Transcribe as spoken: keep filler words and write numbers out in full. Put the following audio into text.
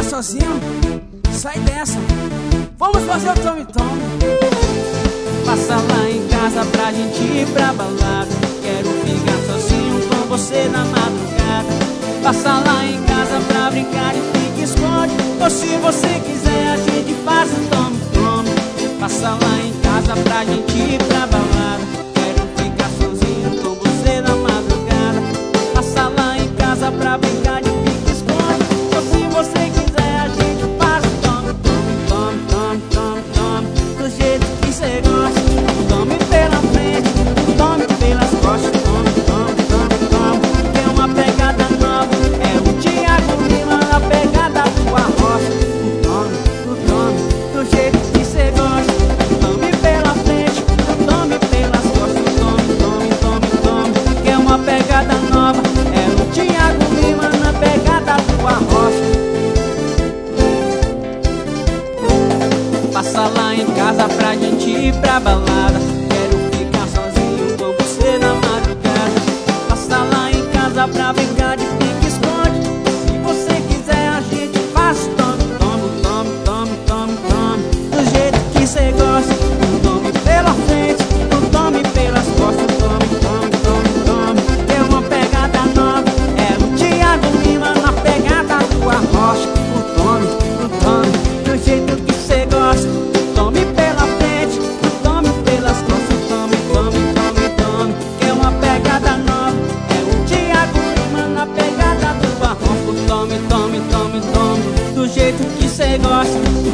sozinho, sai dessa, vamos fazer o tome tome. Passa lá em casa pra gente ir pra balada. Quero ficar sozinho com você na madrugada. Passa lá em casa pra brincar de pique esconde. Ou se você quiser a gente faz o tome tome. Passa lá em casa pra gente ir pra balada. Quero ficar sozinho com você na madrugada. Passa lá em casa pra brincar de pique esconde. Ou se você quiser a gente faz o tome tome, tome, tome, tome, tome, do jeito que cê gosta. Tome pela frente, tome pelas costas. Tome, tome, tome, tome, tem uma pegada nova. É o Thiago Lima na pegada do Arrocha. Tome, tome, do jeito que cê gosta. Tome pela frente, tome pelas costas. Tome, tome, tome, tome, que é uma pegada nova. É o Thiago Lima na pegada do Arrocha. Passa lá em casa pra gente ir pra balada. Quero ficar sozinho com você na madrugada. Passa lá em casa pra brincar de pique esconde. Se você quiser a gente faz tome, tome, tome, tome, tome, tome, do jeito que cê gosta. Tome pela frente, tome pelas costas. Tome, tome, tome, tome, tem uma pegada nova. É o Thiago Lima na pegada do Arrocha. Tome, tome, do jeito que cê gosta. Tome pela frente, tome pelas costas. Tome, tome, tome, tome, que é uma pegada nova. É o Thiago Lima na pegada do Arrocha. Tome, tome, tome, tome, do jeito que cê gosta.